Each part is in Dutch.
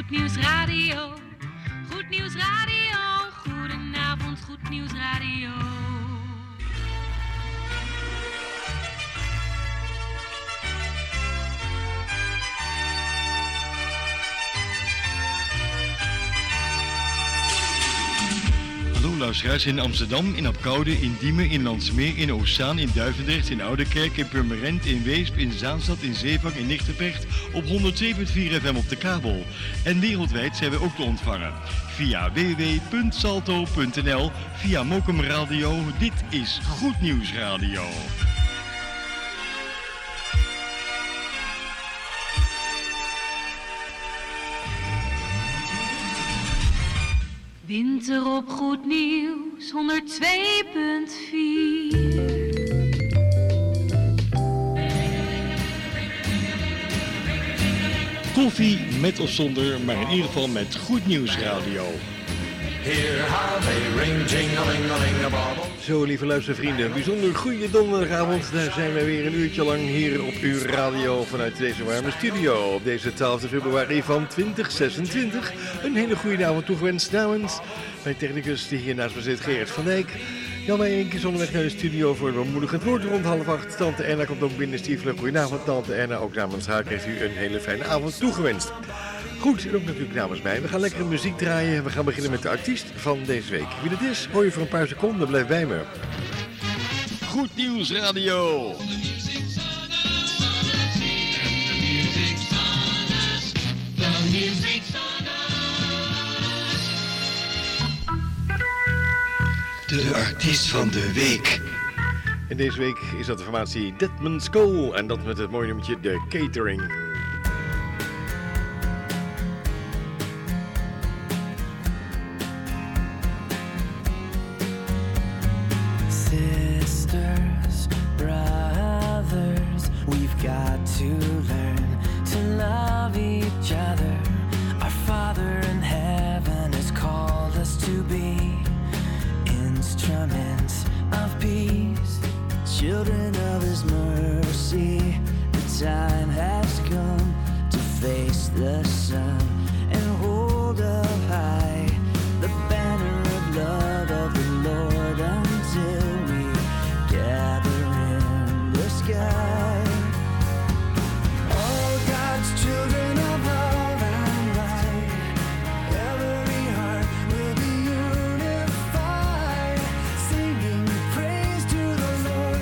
Goed Nieuws Radio. Goed Nieuws Radio. Goedenavond, Goed Nieuws Radio. Hallo luisteraars in Amsterdam, in Apkoude, in Diemen, in Landsmeer, in Oostzaan, in Duivendrecht, in Oudekerk, in Purmerend, in Weesp, in Zaanstad, in Zeevang, in Nigtevecht op 107.4 FM op de kabel. En wereldwijd zijn we ook te ontvangen via www.salto.nl, via Mokum Radio. Dit is Goed Nieuws Radio. Winter op Goed Nieuws 102.4. Koffie met of zonder, maar in ieder geval met Goed Nieuws Radio. Zo, lieve luistervrienden, een bijzonder goede donderdagavond. Daar zijn we weer een uurtje lang hier op uw radio vanuit deze warme studio. Op deze 12 februari van 2026. Een hele goede avond toegewenst namens mijn technicus die hier naast me zit, Gerrit van Dijk. Jan wij een keer onderweg naar de studio voor een bemoedigend woord rond 7:30. Tante Erna komt ook binnen stiefelen. Goedenavond Tante Erna, ook namens haar krijgt u een hele fijne avond toegewenst. Goed, en ook natuurlijk namens mij. We gaan lekkere muziek draaien. We gaan beginnen met de artiest van deze week. Wie dat is, hoor je voor een paar seconden. Blijf bij me. Goed Nieuws Radio. De artiest van de week. En deze week is dat de formatie Deadman's Call. En dat met het mooie nummertje The Catering. Children of His mercy, the time has come to face the sun and hold up high the banner of love of the Lord until we gather in the sky. All God's children of love and light, every heart will be unified, singing praise to the Lord.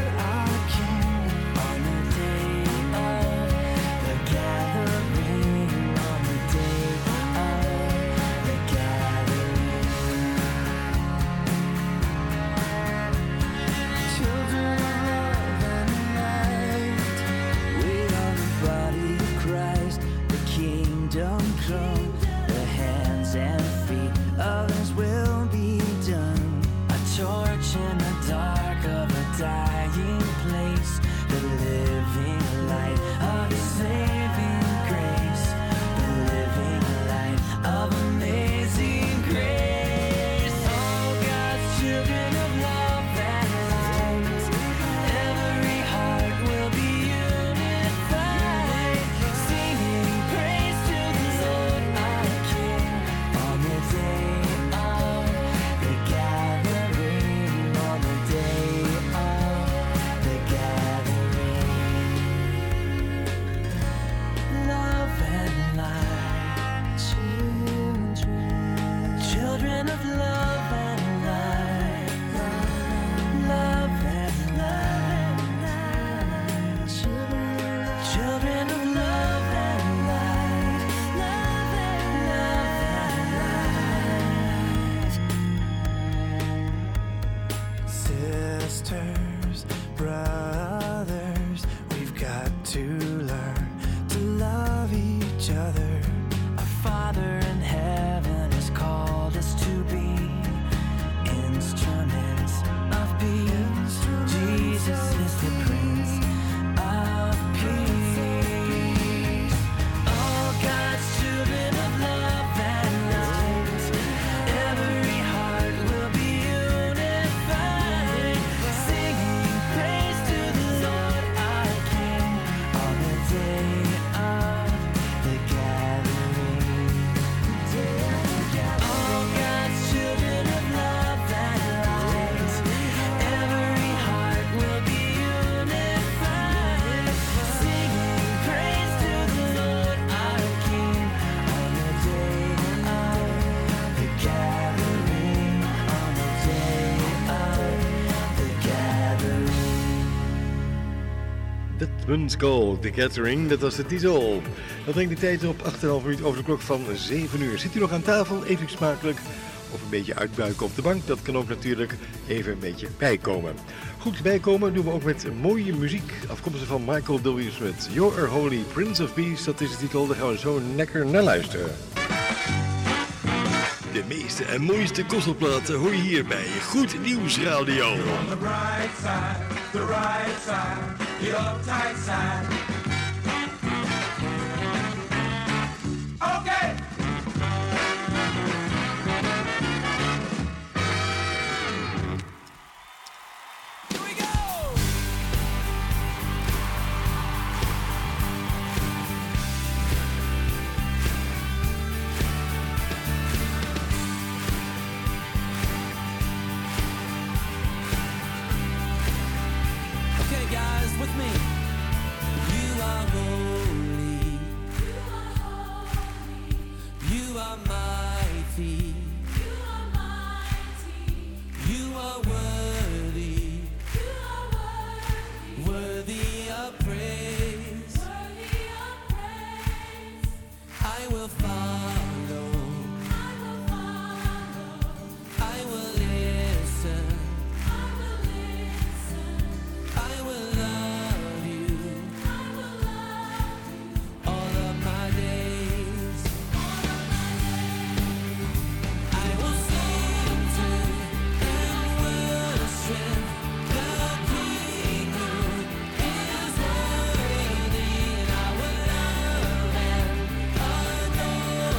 Come, the hands and feet of His will be done. A torch in the dark of a dying place, the living light of His saving grace, the living light of amazing grace. All God's children of love and light, every heart will be unified, singing praise to the Lord our King on the day of the gathering, on the day of the gathering. Love and light, children of love and light, love and light, children of love and light, love and light. Sisters, brothers, we've got to learn to love each other. Our Father in heaven has called us to be instruments of peace. Jesus is the Prince of Peace. All God's children of love and light, every heart will be unified, singing praise to the Lord our King on the day of the gathering. Husband's Call, The Gathering, dat was de titel. Dat brengt de tijd op 8,5 minuten over de klok van 7 uur. Zit u nog aan tafel, even smakelijk, of een beetje uitbuiken op de bank, dat kan ook natuurlijk even een beetje bijkomen. Goed bijkomen doen we ook met mooie muziek, afkomstig van Michael W. Smith. You're a Holy Prince of Peace, dat is de titel, daar gaan we zo lekker naar luisteren. De meeste en mooiste gospelplaten hoor je hier bij Goed Nieuws Radio. On the bright side, the right side, the uptight side. Okay. Here we go. Okay, guys, with me. You are holy. You are mighty. You are worthy. Worthy of praise. I will follow. I will listen. I will love you all of my days. I will sing to and worship the King who is worthy, and I will love and adore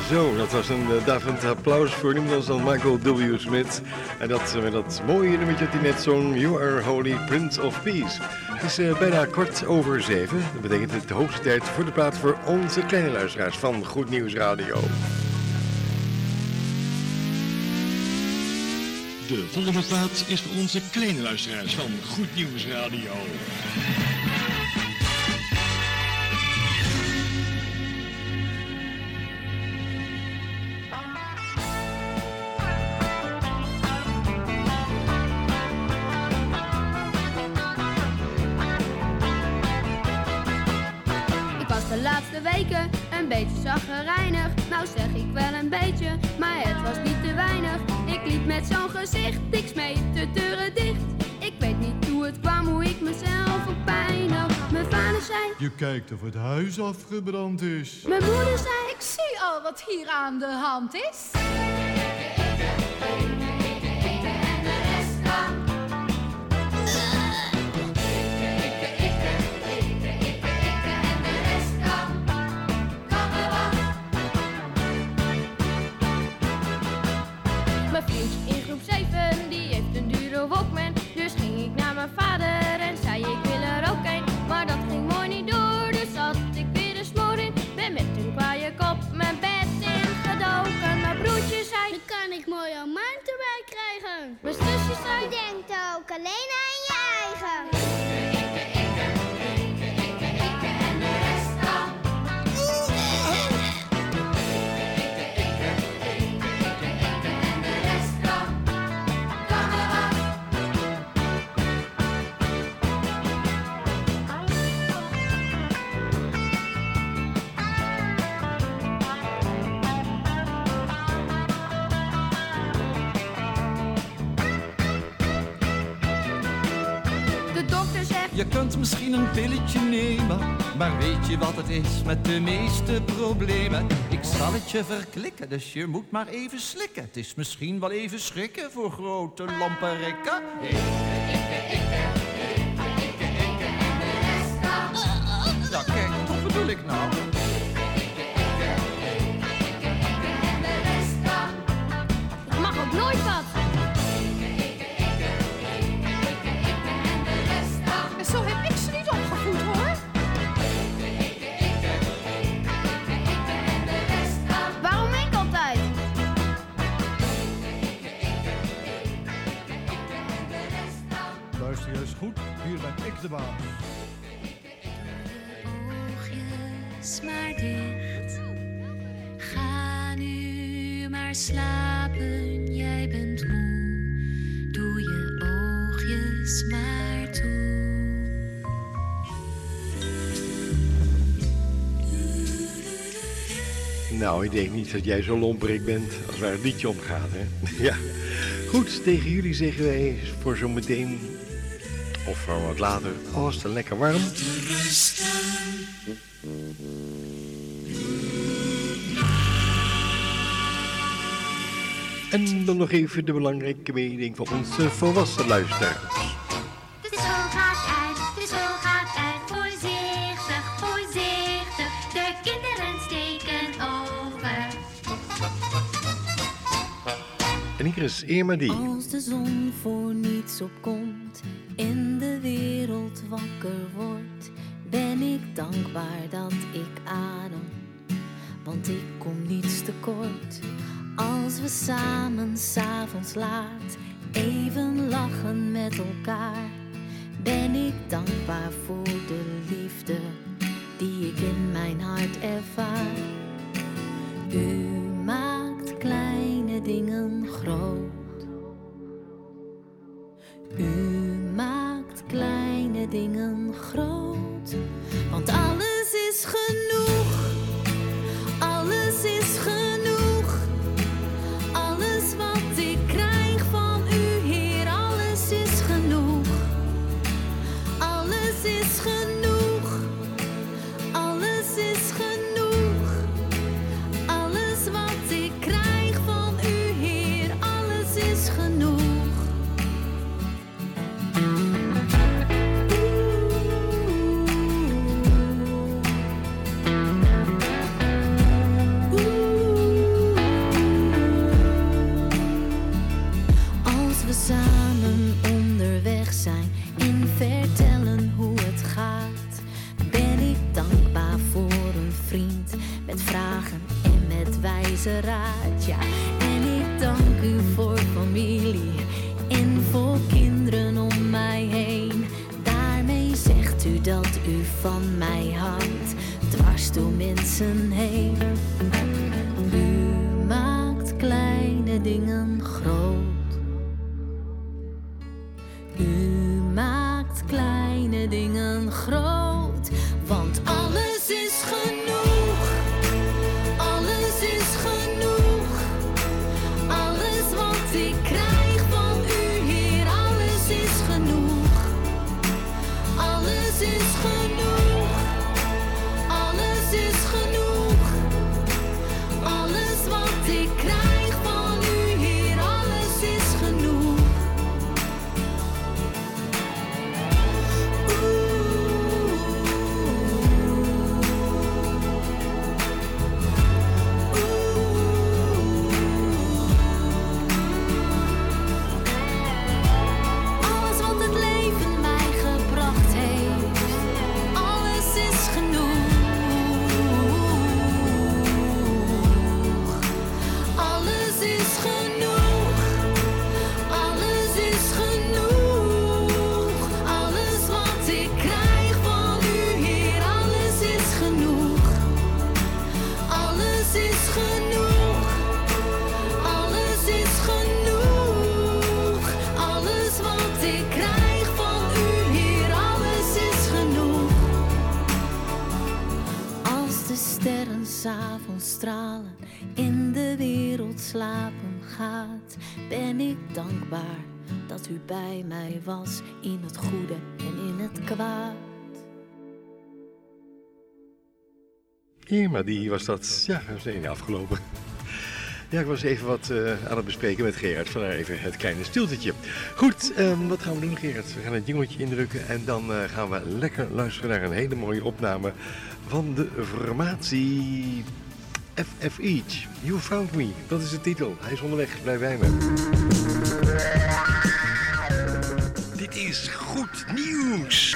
Zo, dat was een daverend applaus voor niemand anders dan Michael W. Smith. En dat met dat mooie nummertje dat hij net zong, You Are Holy Prince of Peace. Het is bijna 7:15. Dat betekent het de hoogste tijd voor de plaat voor onze kleine luisteraars van Goed Nieuws Radio. De volgende plaat is voor onze kleine luisteraars van Goed Nieuws Radio. De laatste weken een beetje chagrijnig. Nou zeg ik wel een beetje, maar het was niet te weinig. Ik liep met zo'n gezicht, ik smeet de deuren dicht. Ik weet niet hoe het kwam, hoe ik mezelf opijnig. Mijn vader zei: je kijkt of het huis afgebrand is. Mijn moeder zei: ik zie al wat hier aan de hand is. Mijn vriendje in groep 7, die heeft een dure Walkman. Dus ging ik naar mijn vader en zei ik wil er ook een. Maar dat ging mooi niet door, dus zat ik weer de smoor in. Ben met een kwaaie kop mijn bed ingedoken. Mijn broertje zei: dan kan ik mooi een maand erbij krijgen. Mijn zusje zei: je denkt ook alleen aan je eigen. Je kunt misschien een pilletje nemen, maar weet je wat het is met de meeste problemen? Ik zal het je verklikken, dus je moet maar even slikken. Het is misschien wel even schrikken voor grote lampenrekken. Ja, kijk, wat bedoel ik nou? Ik mag ook nooit wat. Zo heb ik ze niet opgevoed, hoor. Waarom ik altijd? Luister eens goed, hier ben ik de baas. Oogjes maar dicht. Ga nu maar slapen, jij bent moe. Doe je oogjes maar toe. Nou, ik denk niet dat jij zo lomperik bent als waar het liedje om gaat, hè? Ja. Goed, tegen jullie zeggen wij voor zometeen, of voor wat later, als het lekker warm. En dan nog even de belangrijke mening van onze volwassen luisteraars. De zon gaat uit, de zon gaat uit. Voorzichtig, voorzichtig. De kinderen steken over. En hier is Irma die. Als de zon voor niets opkomt en de wereld wakker wordt, ben ik dankbaar dat ik adem, want ik kom niets tekort. Als we samen 's avonds laat even lachen met elkaar, ben ik dankbaar voor de liefde die ik in mijn hart ervaar. U maakt kleine dingen groot. U maakt kleine dingen groot. Want alles is genoeg. Alles is genoeg. Alles wat ik krijg van u, Heer, alles is genoeg. Alles is genoeg. Alles is genoeg. Alles wat ik krijg van u, Heer, alles is genoeg. met vragen en met wijze raad. Ja, en ik dank u voor familie en voor kinderen om mij heen. Daarmee zegt u dat u van mij houdt, dwars door mensen heen. U maakt kleine dingen groot. U maakt kleine dingen groot, want alles is genoeg. Alles is genoeg. Alles wat ik krijg van u, Heer, alles is genoeg. Alles is genoeg. Alles is genoeg. Alles wat ik krijg van u, Heer, alles is genoeg. Alles wat het leven mij gebracht heeft, alles is genoeg. Alles is genoeg. Alles is genoeg. Alles wat ik krijg van u, Heer, alles is genoeg. Alles is genoeg. Alles is genoeg. Alles wat ik krijg van u, Heer, alles is genoeg. Als de sterren 's avonds stralen en de wereld slapen gaat, ben ik dankbaar dat u bij mij was in het goede en in het kwaad. Irma, die was dat. Ja, dat is afgelopen. Ja, ik was even wat aan het bespreken met Gerard. Vandaar even het kleine stiltetje. Goed, wat gaan we doen, Gerard? We gaan een jingletje indrukken en dan gaan we lekker luisteren naar een hele mooie opname van de formatie FF Each. You Found Me, dat is de titel. Hij is onderweg, blijf bij me. Dit is goed nieuws.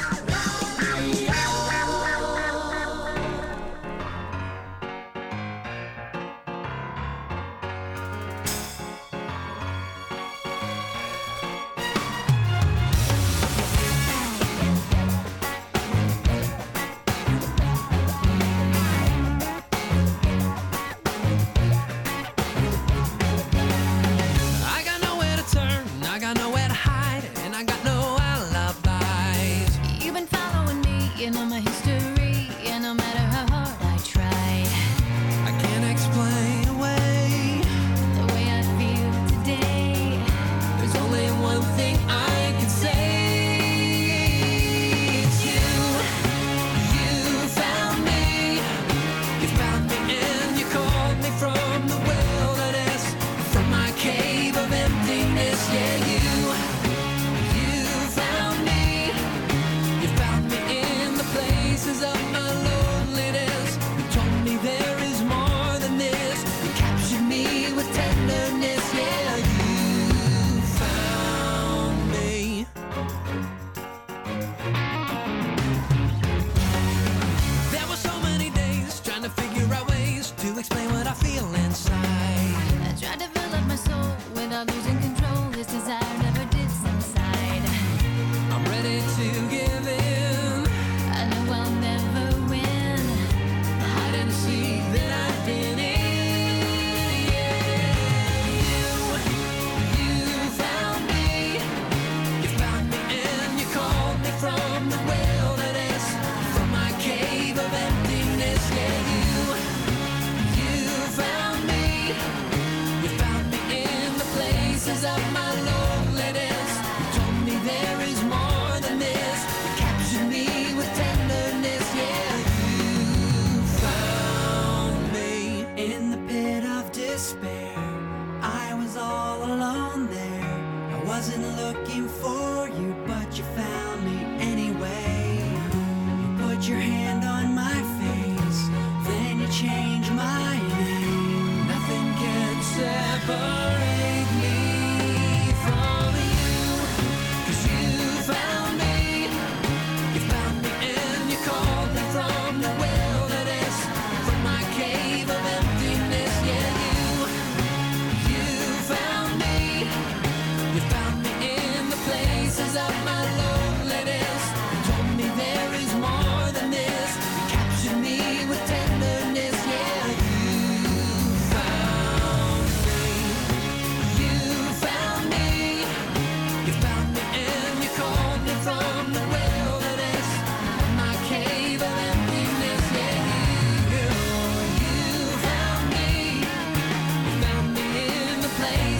I got nowhere to turn, I got nowhere to hide, and I got no alibis. You've been following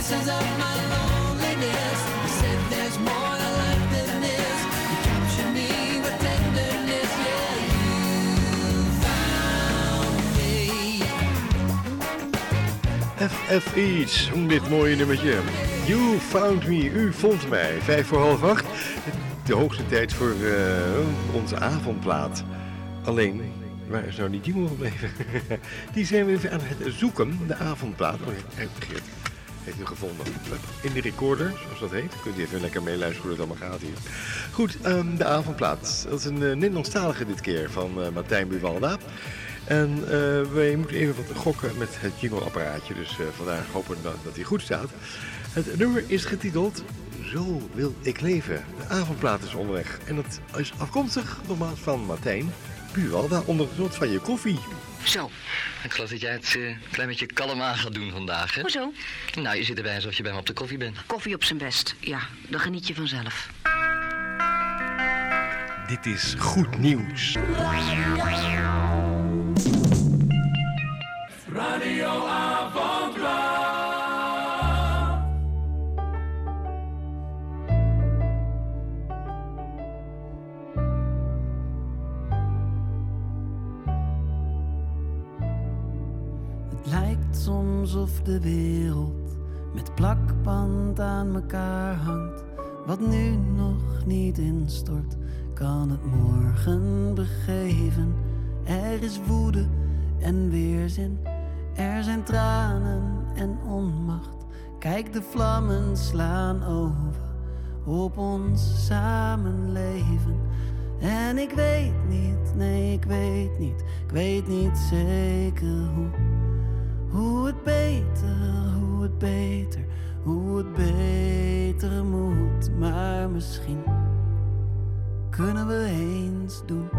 pieces of my loneliness. You said there's more to life than this. You capture me with tenderness. Yeah, you found me. FF Eats, dit mooie nummertje. You found me, u vond mij. 7:55. De hoogste tijd voor onze avondplaat. Alleen, waar is nou die jingle gebleven? Die zijn we even aan het zoeken, de avondplaat. Oh, Geert heeft u gevonden. In de recorder, zoals dat heet. Kunt u even lekker meeluisteren hoe het allemaal gaat hier. Goed, de avondplaat. Dat is een Nederlandstalige dit keer van Martijn Buwalda. En wij moeten even wat gokken met het jingleapparaatje. Dus vandaag hopen we dat hij goed staat. Het nummer is getiteld Zo wil ik leven. De avondplaat is onderweg. En dat is afkomstig nogmaals van Martijn Buwalda onder het van je koffie. Zo, ik geloof dat jij het een klein beetje kalm aan gaat doen vandaag, hè? Hoezo? Nou, je zit erbij alsof je bij me op de koffie bent. Koffie op zijn best, ja, dan geniet je vanzelf. Dit is goed nieuws. Radio Avondplaat. Het lijkt soms of de wereld met plakband aan elkaar hangt. Wat nu nog niet instort, kan het morgen begeven. Er is woede en weerzin, er zijn tranen en onmacht. Kijk, de vlammen slaan over op ons samenleven. En ik weet niet, nee ik weet niet, ik weet niet zeker hoe het beter moet. Maar misschien kunnen we eens doen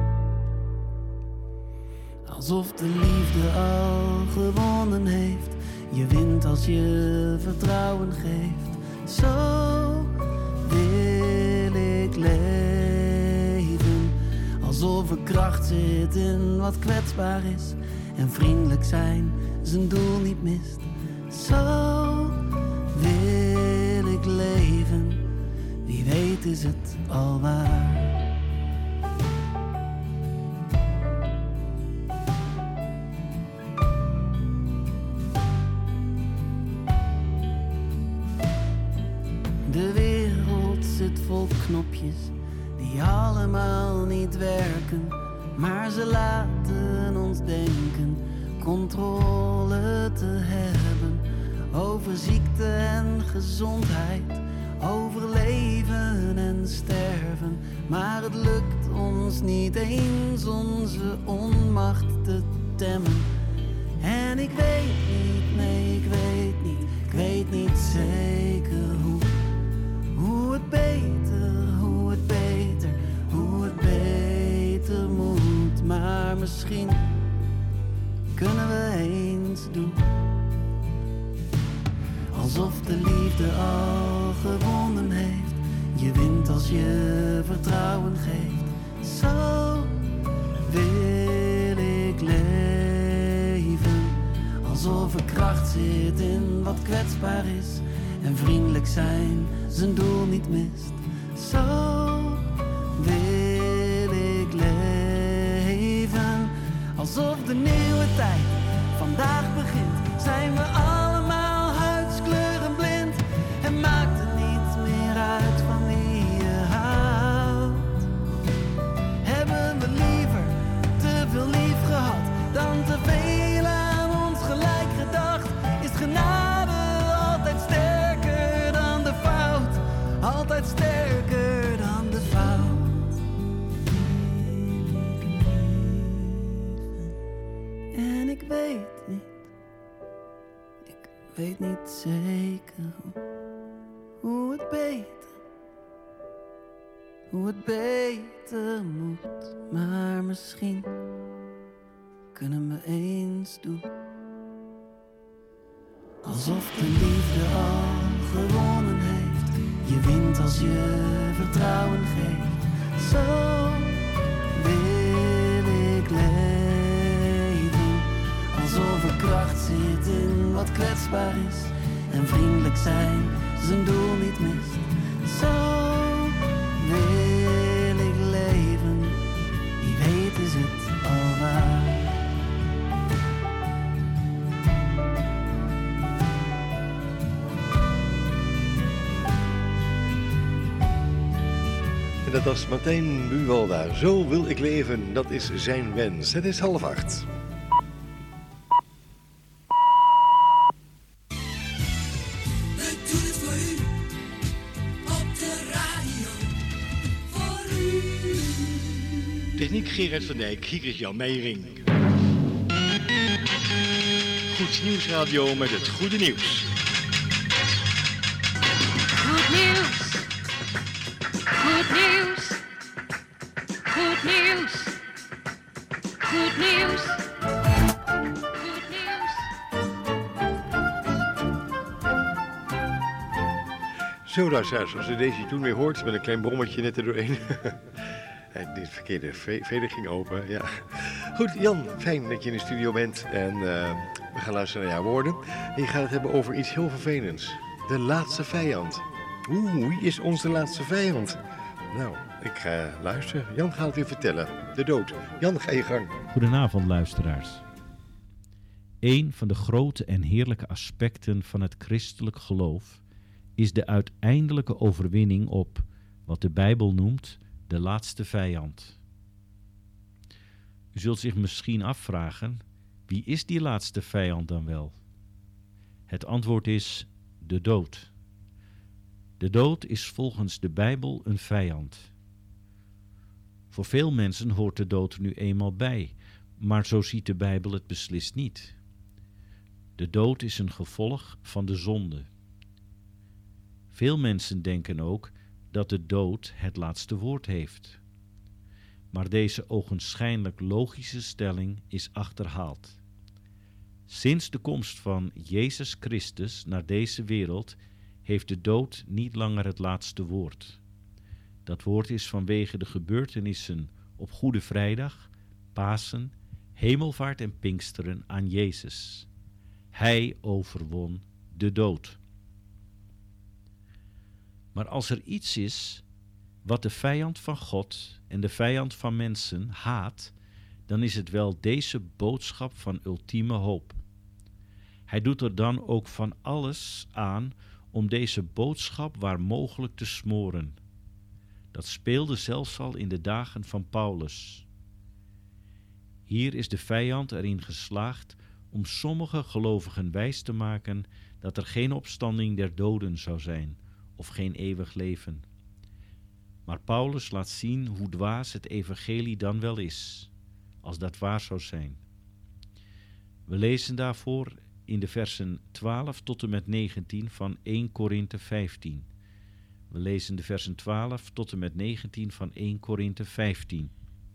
alsof de liefde al gewonnen heeft. Je wint als je vertrouwen geeft. Zo wil ik leven. Alsof er kracht zit in wat kwetsbaar is. En vriendelijk zijn zijn doel niet mist. Zo wil ik leven. Wie weet is het al waar. De wereld zit vol knopjes die allemaal niet werken, maar ze laten ons denken controle te hebben over ziekte en gezondheid, over leven en sterven. Maar het lukt ons niet eens onze onmacht te temmen. En ik weet niet, nee ik weet niet, ik weet niet zeker hoe het beter moet. Maar misschien kunnen we eens doen alsof de liefde al gewonnen heeft. Je wint als je vertrouwen geeft. Zo wil ik leven. Alsof er kracht zit in wat kwetsbaar is. En vriendelijk zijn zijn doel niet mist. Zo wil ik leven. Alsof de nieuwe tijd vandaag begint. Zijn we allemaal huidskleuren blind. En maakt het niet meer uit van wie je houdt. Hebben we liever te veel lief gehad dan te veel aan ons gelijk gedacht. Is genade altijd sterker dan de fout. Altijd sterker dan de fout. En ik weet niet zeker hoe het beter moet. Maar misschien kunnen we eens doen alsof de liefde al gewonnen heeft. Je wint als je vertrouwen geeft. Zo wil ik leven. Alsof er kracht zit in wat kwetsbaar is. en vriendelijk zijn zijn doel niet mist. Zo wil ik leven, wie weet is het al waar. En dat was Martijn Buwalda. Zo wil ik leven, dat is zijn wens. Het is 7:30. Techniek Gerard van Dijk, hier is Jan Meijering. Goed Nieuwsradio met het goede nieuws. Goed nieuws. Goed nieuws. Goed nieuws. Goed nieuws. Goed nieuws. Zo, luisteraars, als u deze toen weer hoort, met een klein brommetje net er doorheen. De verkeerde veder ging open, ja. Goed, Jan, fijn dat je in de studio bent. En we gaan luisteren naar jouw woorden. En je gaat het hebben over iets heel vervelends. De laatste vijand. Wie is onze laatste vijand? Nou, ik ga luisteren. Jan gaat het weer vertellen. De dood. Jan, ga je gang. Goedenavond, luisteraars. Een van de grote en heerlijke aspecten van het christelijk geloof is de uiteindelijke overwinning op wat de Bijbel noemt de laatste vijand. U zult zich misschien afvragen, wie is die laatste vijand dan wel? Het antwoord is de dood. De dood is volgens de Bijbel een vijand. Voor veel mensen hoort de dood nu eenmaal bij, maar zo ziet de Bijbel het beslist niet. De dood is een gevolg van de zonde. Veel mensen denken ook dat de dood het laatste woord heeft. Maar deze ogenschijnlijk logische stelling is achterhaald. Sinds de komst van Jezus Christus naar deze wereld heeft de dood niet langer het laatste woord. Dat woord is vanwege de gebeurtenissen op Goede Vrijdag, Pasen, Hemelvaart en Pinksteren aan Jezus. Hij overwon de dood. Maar als er iets is wat de vijand van God en de vijand van mensen haat, dan is het wel deze boodschap van ultieme hoop. Hij doet er dan ook van alles aan om deze boodschap waar mogelijk te smoren. Dat speelde zelfs al in de dagen van Paulus. Hier is de vijand erin geslaagd om sommige gelovigen wijs te maken dat er geen opstanding der doden zou zijn of geen eeuwig leven. Maar Paulus laat zien hoe dwaas het evangelie dan wel is, als dat waar zou zijn. We lezen daarvoor in de versen 12 tot en met 19 van 1 Korinthe 15. We lezen de versen 12 tot en met 19 van 1 Korinthe 15.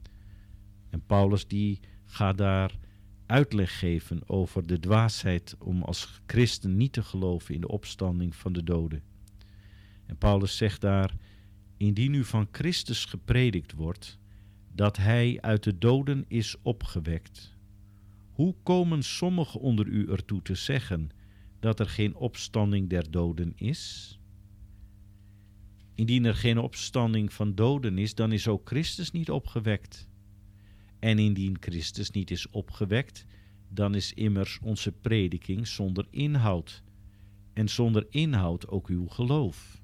En Paulus die gaat daar uitleg geven over de dwaasheid om als christen niet te geloven in de opstanding van de doden. En Paulus zegt daar: indien nu van Christus gepredikt wordt dat hij uit de doden is opgewekt, hoe komen sommigen onder u ertoe te zeggen dat er geen opstanding der doden is? Indien er geen opstanding van doden is, dan is ook Christus niet opgewekt. En indien Christus niet is opgewekt, dan is immers onze prediking zonder inhoud, en zonder inhoud ook uw geloof.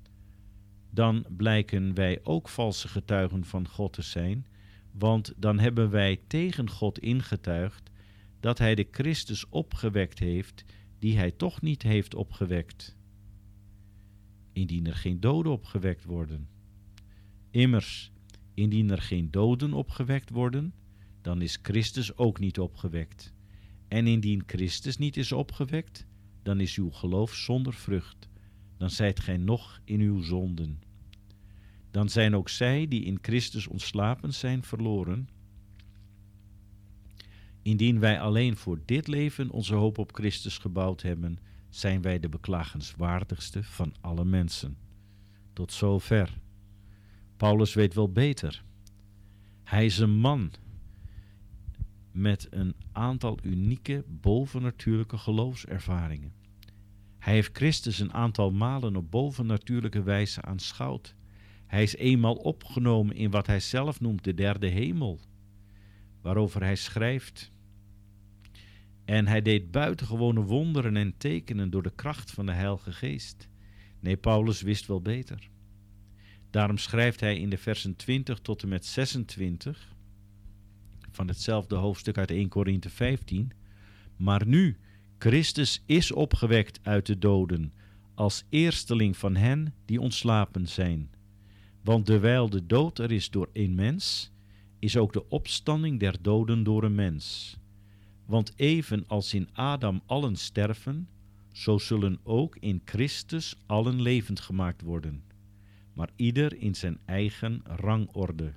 Dan blijken wij ook valse getuigen van God te zijn, want dan hebben wij tegen God ingetuigd dat hij de Christus opgewekt heeft, die hij toch niet heeft opgewekt. Indien er geen doden opgewekt worden. Immers, indien er geen doden opgewekt worden, dan is Christus ook niet opgewekt. En indien Christus niet is opgewekt, dan is uw geloof zonder vrucht. Dan zijt gij nog in uw zonden. Dan zijn ook zij die in Christus ontslapen zijn verloren. Indien wij alleen voor dit leven onze hoop op Christus gebouwd hebben, zijn wij de beklagenswaardigste van alle mensen. Tot zover. Paulus weet wel beter. Hij is een man met een aantal unieke bovennatuurlijke geloofservaringen. Hij heeft Christus een aantal malen op bovennatuurlijke wijze aanschouwd. Hij is eenmaal opgenomen in wat hij zelf noemt de derde hemel, waarover hij schrijft: en hij deed buitengewone wonderen en tekenen door de kracht van de Heilige Geest. Nee, Paulus wist wel beter. Daarom schrijft hij in de versen 20 tot en met 26 van hetzelfde hoofdstuk uit 1 Korinthe 15: maar nu, Christus is opgewekt uit de doden, als eersteling van hen die ontslapen zijn. Want terwijl de dood er is door één mens, is ook de opstanding der doden door een mens. Want even als in Adam allen sterven, zo zullen ook in Christus allen levend gemaakt worden, maar ieder in zijn eigen rangorde.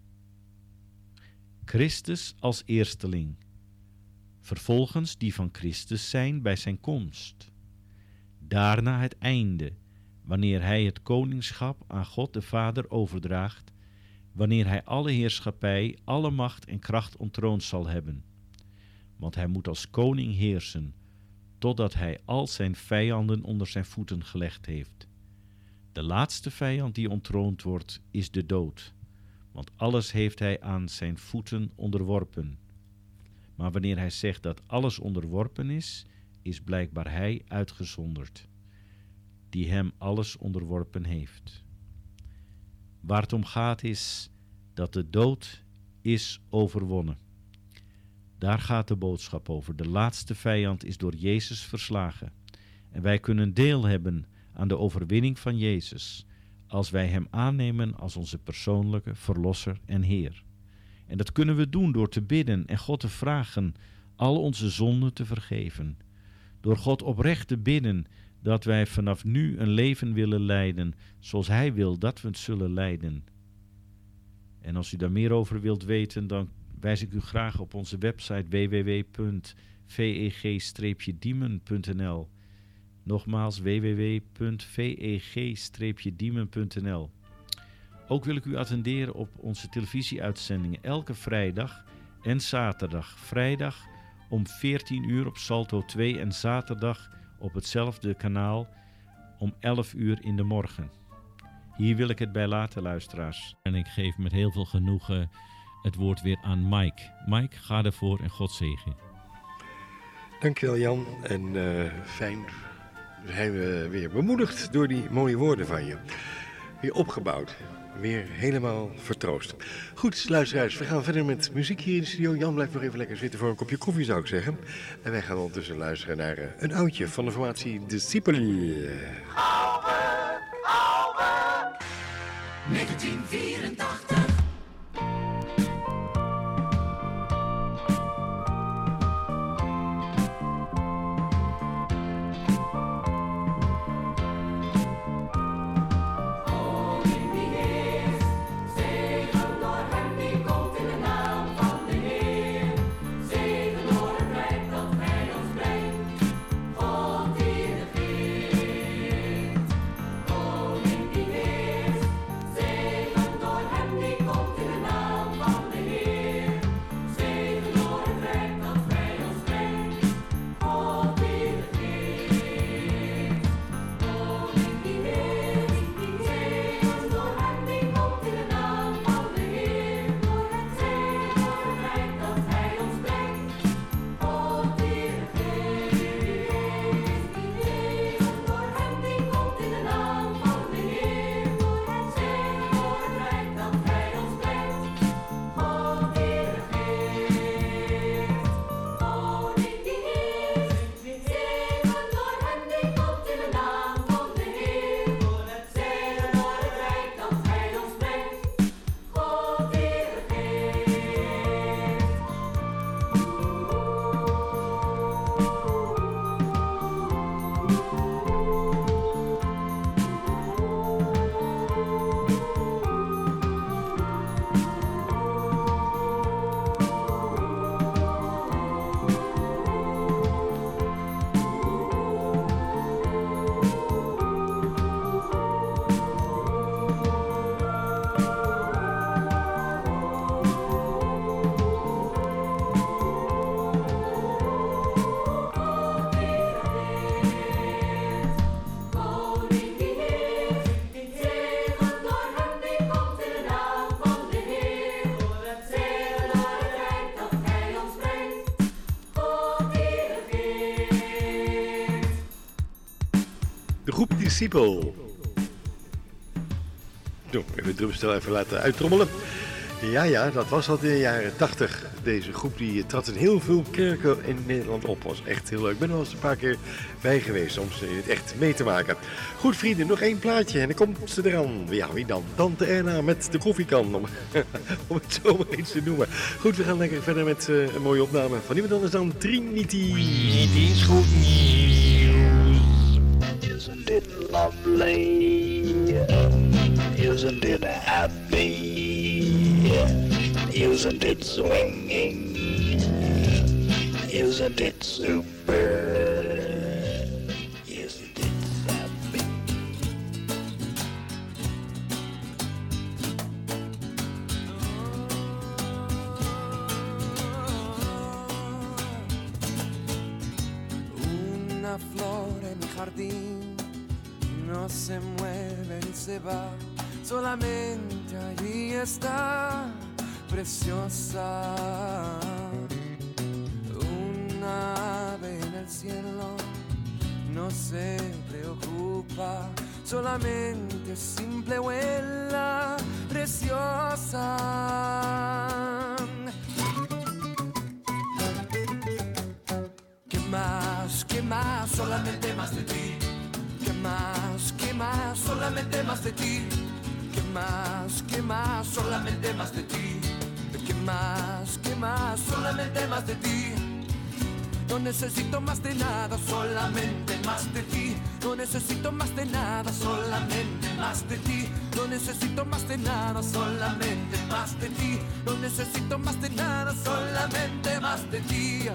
Christus als eersteling, vervolgens die van Christus zijn bij zijn komst. Daarna het einde, wanneer hij het koningschap aan God de Vader overdraagt, wanneer hij alle heerschappij, alle macht en kracht ontroond zal hebben. Want hij moet als koning heersen, totdat hij al zijn vijanden onder zijn voeten gelegd heeft. De laatste vijand die ontroond wordt, is de dood, want alles heeft hij aan zijn voeten onderworpen. Maar wanneer hij zegt dat alles onderworpen is blijkbaar hij uitgezonderd, die hem alles onderworpen heeft. Waar het om gaat is dat de dood is overwonnen. Daar gaat de boodschap over. De laatste vijand is door Jezus verslagen. En wij kunnen deel hebben aan de overwinning van Jezus, als wij hem aannemen als onze persoonlijke verlosser en Heer. En dat kunnen we doen door te bidden en God te vragen al onze zonden te vergeven. Door God oprecht te bidden dat wij vanaf nu een leven willen leiden zoals Hij wil dat we het zullen leiden. En als u daar meer over wilt weten, dan wijs ik u graag op onze website www.veg-diemen.nl. Nogmaals www.veg-diemen.nl. Ook wil ik u attenderen op onze televisieuitzendingen elke vrijdag en zaterdag. Vrijdag om 14 uur op Salto 2 en zaterdag op hetzelfde kanaal om 11 uur in de morgen. Hier wil ik het bij laten, luisteraars. En ik geef met heel veel genoegen het woord weer aan Mike. Mike, ga ervoor en God zegen. Dankjewel Jan en fijn. We zijn weer bemoedigd door die mooie woorden van je. Weer opgebouwd. Weer helemaal vertroost. Goed, luisteraars, we gaan verder met muziek hier in de studio. Jan blijft nog even lekker zitten voor een kopje koffie, zou ik zeggen. En wij gaan ondertussen luisteren naar een oudje van de formatie Discipoli. 1984. Zegen door groep Disciple. Even het drumstel even laten uittrommelen. Ja, dat was al in de jaren 80. Deze groep die trad in heel veel kerken in Nederland op. Was echt heel leuk. Ik ben er wel eens een paar keer bij geweest om ze in het echt mee te maken. Goed vrienden, nog één plaatje en dan komt ze eraan. Ja, wie dan? Tante Erna met de koffiekan, om het zo maar eens te noemen. Goed, we gaan lekker verder met een mooie opname van niemand anders dan Trinity. Trinity is goed nieuws. Isn't it lovely? Isn't it happy? Isn't it swinging? Isn't it super? Isn't it happy? Una flor en mi jardín no se mueve ni se va, solamente allí está, preciosa. Una ave en el cielo no se preocupa, solamente simple vuela, preciosa. ¿Qué más? Solamente más de ti. ¿Qué más? Solamente más de ti. ¿Qué más? Solamente más de ti. ¿Qué más? Solamente más de ti. No necesito más de nada, solamente más de ti. No necesito más de nada, solamente más de ti. No necesito más de nada, solamente más de ti. No necesito más de nada, solamente más de ti.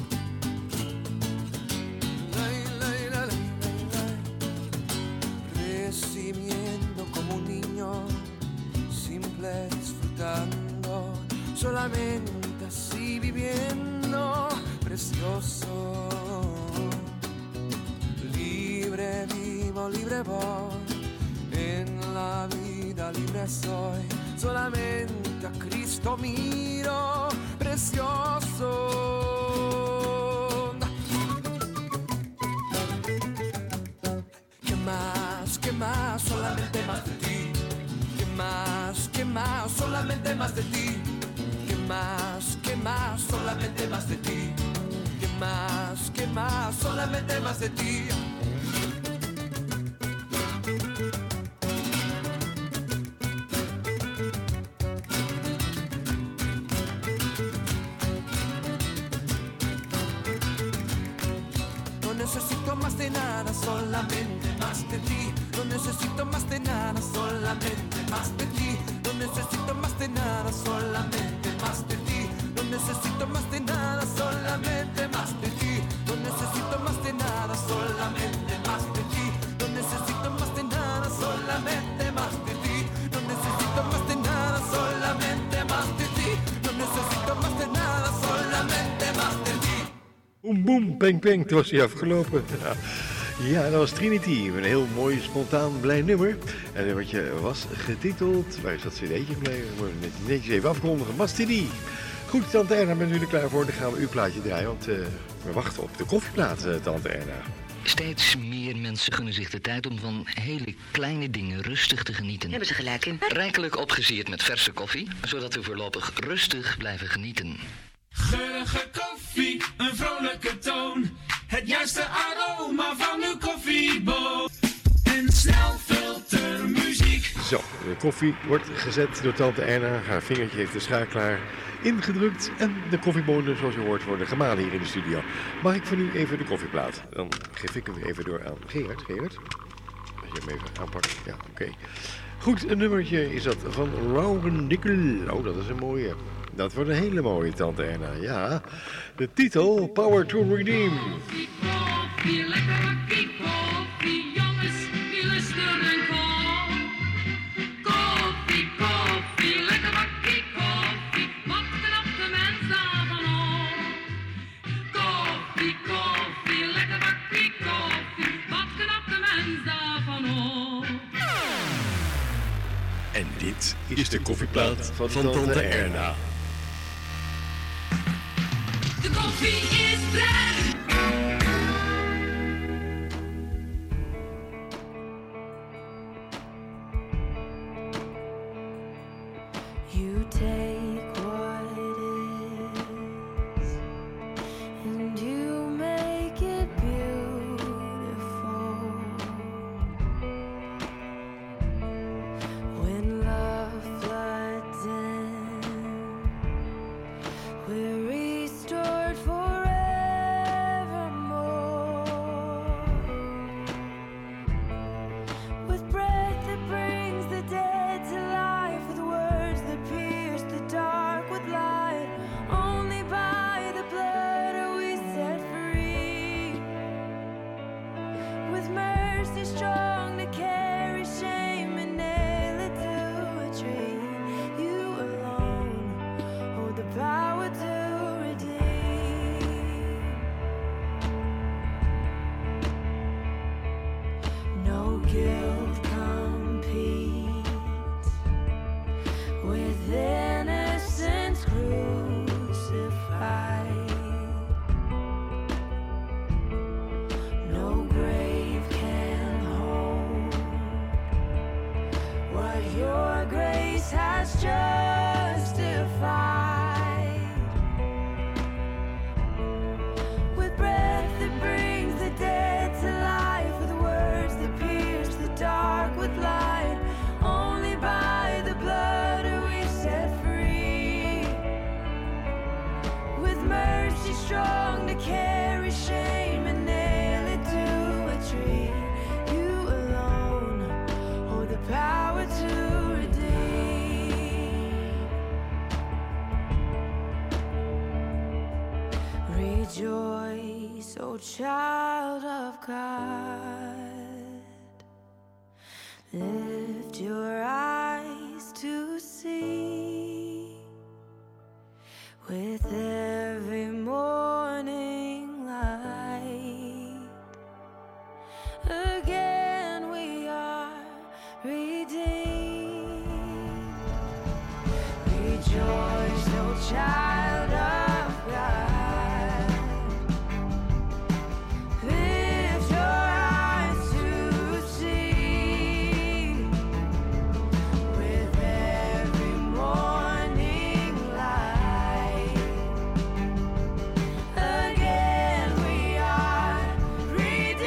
Recibiendo como un niño, simple disfrutando, solamente así viviendo, precioso. Libre vivo, libre voy, en la vida libre soy, solamente a Cristo miro, precioso. ¿Qué más? Solamente más de ti. ¿Qué más? Solamente más de ti. ¿Qué más? Solamente más de ti. ¿Qué más? Solamente más de ti. No necesito más de nada, solamente más de ti. No necesito más de nada, solamente más de ti. No necesito más de nada, solamente más de ti. No necesito más de nada, solamente más de ti. No necesito más de nada, solamente más de ti. No necesito más de nada, solamente más de ti. No necesito más de nada, solamente más de ti. No necesito más de nada, solamente más de ti. Boem, boem, peng, peng, toen was hij afgelopen. Ja, dat was Trinity. Een heel mooi, spontaan, blij nummer. En het nummertje was getiteld... Waar is dat cd'tje gebleven? We moeten het netjes even afkondigen. Masti D. Goed, Tante Erna, bent u er klaar voor? Dan gaan we uw plaatje draaien, want we wachten op de koffieplaat, Tante Erna. Steeds meer mensen gunnen zich de tijd om van hele kleine dingen rustig te genieten. Hebben ze gelijk in? Rijkelijk opgesierd met verse koffie, zodat we voorlopig rustig blijven genieten. Geurige koffie, een vrolijke toon. Het juiste aroma van uw koffieboon. En snelfiltermuziek. Zo, de koffie wordt gezet door Tante Erna. Haar vingertje heeft de schakelaar ingedrukt. En de koffiebonen, zoals u hoort, worden gemalen hier in de studio. Mag ik voor u even de koffieplaat? Dan geef ik hem even door aan Gerard. Gerard? Als je hem even aanpakt. Ja, oké. Goed, een nummertje is dat van Lauren Dickel. Oh, dat is een mooie. Dat wordt een hele mooie, Tante Erna. Ja, de titel Power to Redeem. Koffie, lekker bakkie koffie, jongens, die lusten en kom. Koffie, lekker bakkie koffie, wat knapt de mens daarvan op? Koffie, lekker bakkie koffie, wat knapt de mens daarvan op? En dit is de koffieplaat van Tante Erna. De koffie is blij. Rejoice, O child of God. Lift your eyes to see. With every morning light, again we are redeemed. Rejoice, O child of God. Lift your eyes to see. With every morning light, again we are redeemed.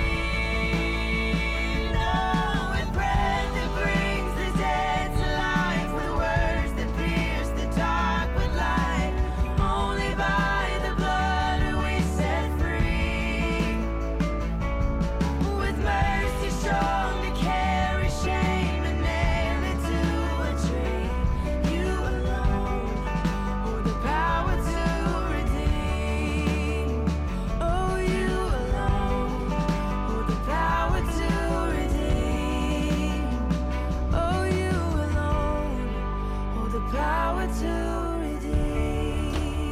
Oh, with breath that brings the dead to life, with words that pierce the dark with light. Only by the blood are we set free. With mercy strong to carry shame and nail it to a tree. You alone hold the power to redeem. Oh, you alone hold the power to redeem. Oh, you alone hold the power to redeem.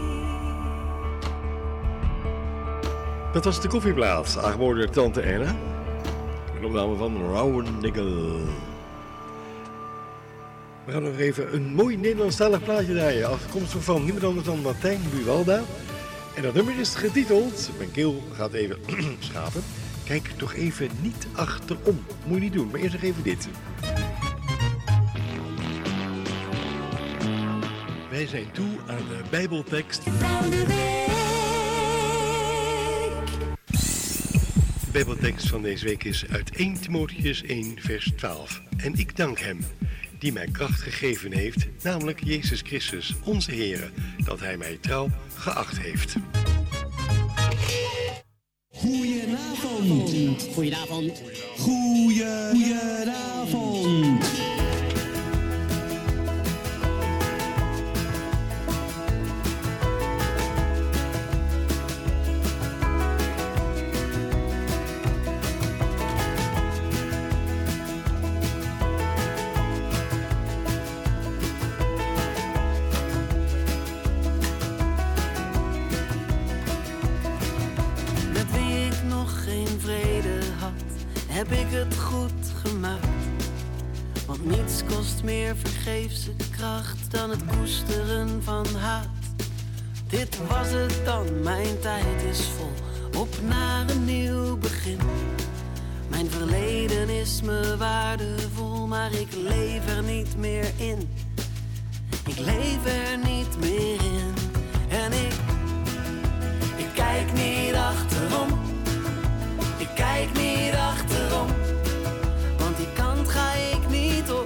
Dat was de koffieplaats, aangeboden door tante Anna. Een opname van Rowan Nickel. We gaan nog even een mooi Nederlandstalig plaatje draaien. Afkomstig van niemand anders dan Martijn Buwalda. En dat nummer is getiteld, mijn keel gaat even schapen. Kijk toch even niet achterom. Moet je niet doen, maar eerst nog even dit. Wij zijn toe aan de Bijbeltekst van de week. De Bijbeltekst van deze week is uit 1 Timotheüs 1 vers 12. En ik dank hem, die mij kracht gegeven heeft, namelijk Jezus Christus, onze Heere, dat hij mij trouw geacht heeft. Goedenavond. Goedenavond. Goedenavond. Met wie ik nog geen vrede had, heb ik het goed gemaakt. Want niets kost meer vergeefse kracht dan het koesteren van haat. Dit was het dan, mijn tijd is vol, op naar een nieuw begin. Mijn verleden is me waardevol, maar ik leef er niet meer in. Ik leef er niet meer in. En ik kijk niet achterom. Ik kijk niet achterom, want die kant ga ik niet op.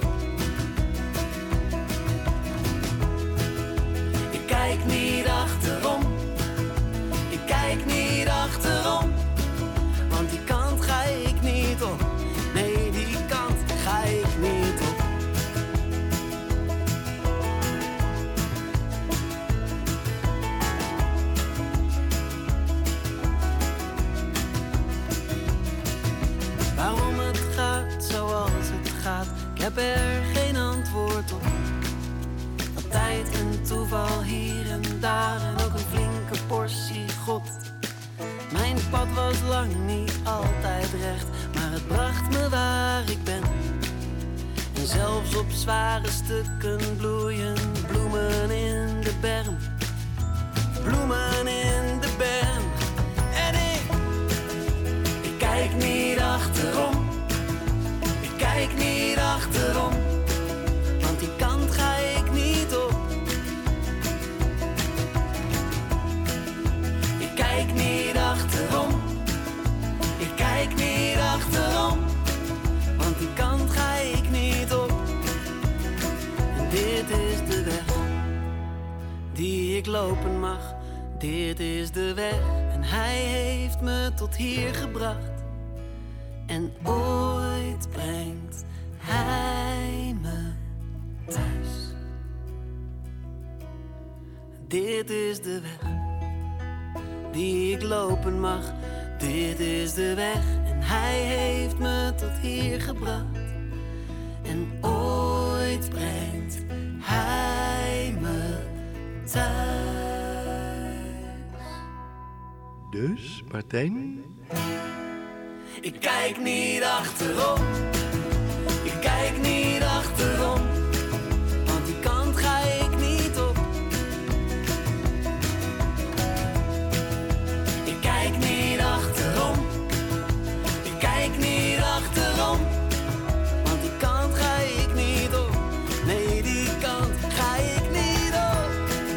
Ik kijk niet achterom. Ik kijk niet achterom, want die kant ga ik niet op. Nee, die kant ga ik niet op. Waarom het gaat zoals het gaat, ik heb er geen antwoord op. Dat tijd en toeval hier en daar en ook een flinke portie God. Mijn pad was lang niet altijd recht, maar het bracht me waar ik ben. En zelfs op zware stukken bloeien bloemen in de berm. Bloemen in de berm. En ik kijk niet achterom. Ik kijk niet achterom, want die kant ga ik niet op. Ik kijk niet achterom. Ik kijk niet achterom, want die kant ga ik niet op. En dit is de weg die ik lopen mag. Dit is de weg en hij heeft me tot hier gebracht. En ooit brengt hij me thuis. Dit is de weg die ik lopen mag. Dit is de weg en hij heeft me tot hier gebracht. En ooit brengt hij me thuis. Dus, Martijn? Ik kijk niet achterom. Ik kijk niet achterom. Want die kant ga ik niet op. Ik kijk niet achterom. Ik kijk niet achterom. Want die kant ga ik niet op. Nee, die kant ga ik niet op.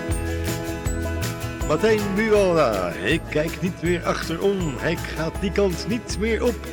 Martijn Buwalda, ik kijk niet meer achterom. Hij gaat die kant niet meer op.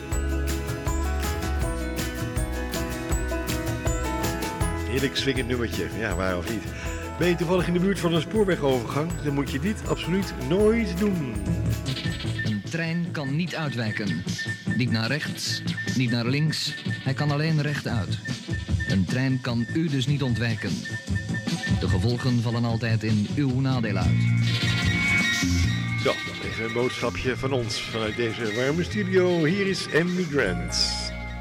Heerlijk swingend nummertje, ja, waar of niet. Ben je toevallig in de buurt van een spoorwegovergang, dan moet je dit absoluut nooit doen. Een trein kan niet uitwijken. Niet naar rechts, niet naar links. Hij kan alleen rechtuit. Een trein kan u dus niet ontwijken. De gevolgen vallen altijd in uw nadeel uit. Zo, even een boodschapje van ons vanuit deze warme studio. Hier is Emigrants.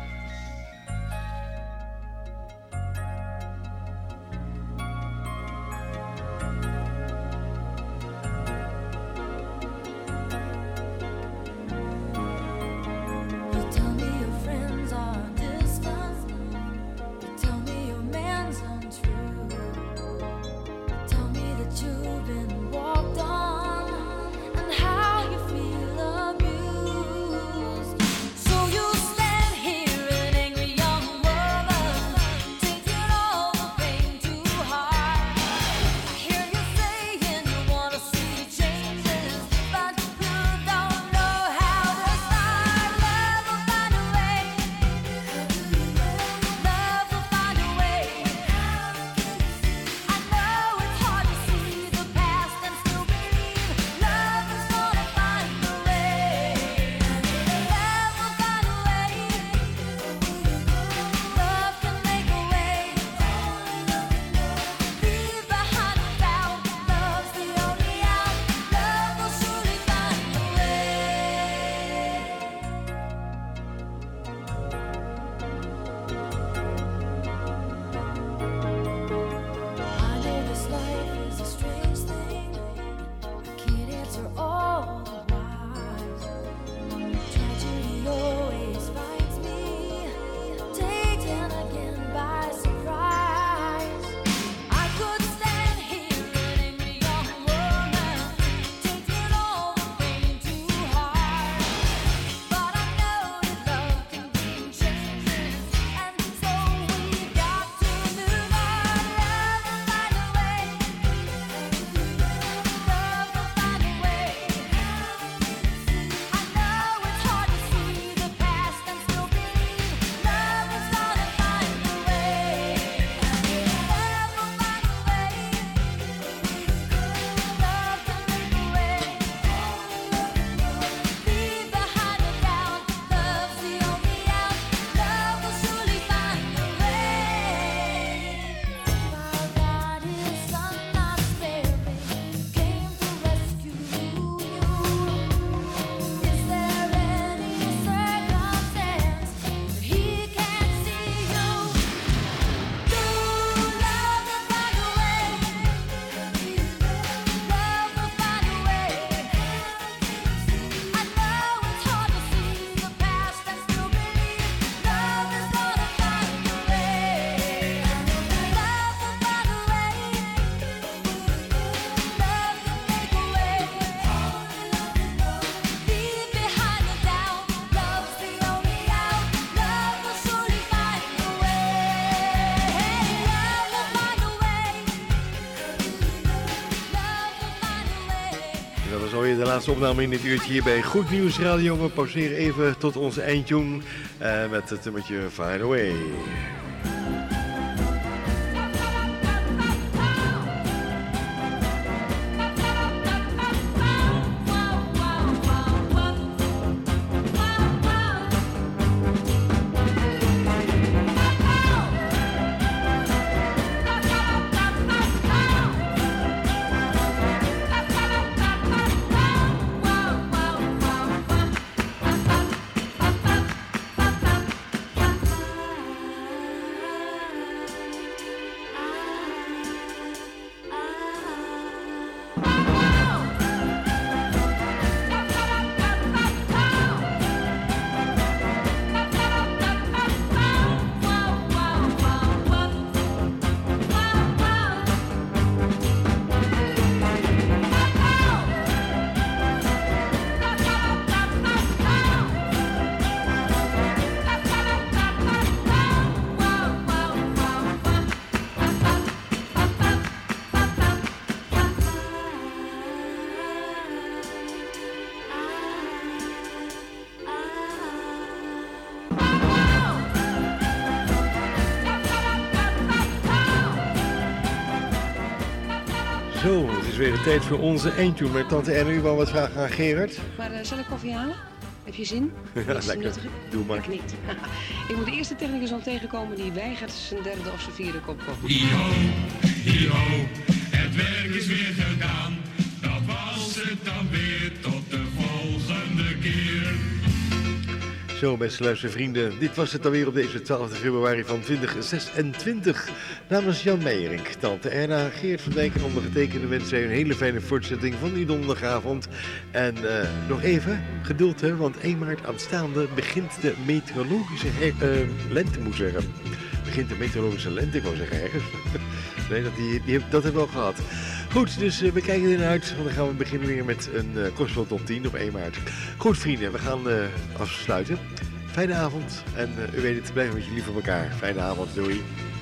De laatste opname in dit uurtje hier bij Goed Nieuws Radio. We pauzeren even tot onze eindtune met het nummertje Find Away. weer de tijd voor onze eindtune met Tante Erna. U wou wat vragen aan Gerard? Maar zal ik koffie halen? Heb je zin? Ja, lekker. Doe maar. Ik niet. Ik moet de eerste technicus al tegenkomen die weigert zijn derde of zijn vierde kop koffie. Hi-ho, hi-ho, het werk is weer gedaan. Dat was het dan weer, tot de volgende keer. Zo, beste luistervrienden, dit was het dan weer op deze 12 februari van 2026. Namens Jan Meijerink, Tante Erna, Geert van Dijk en ondergetekende wensen een hele fijne voortzetting van die donderdagavond. En nog even, geduld hè, want 1 maart aanstaande begint de meteorologische lente, moet ik zeggen. Begint de meteorologische lente, ik wou zeggen ergens. Nee, dat hebben we al gehad. Goed, dus we kijken er naar uit, want dan gaan we beginnen weer met een Gospel Top 10 op 1 maart. Goed vrienden, we gaan afsluiten. Fijne avond en u weet het, blijf met jullie voor elkaar. Fijne avond, doei.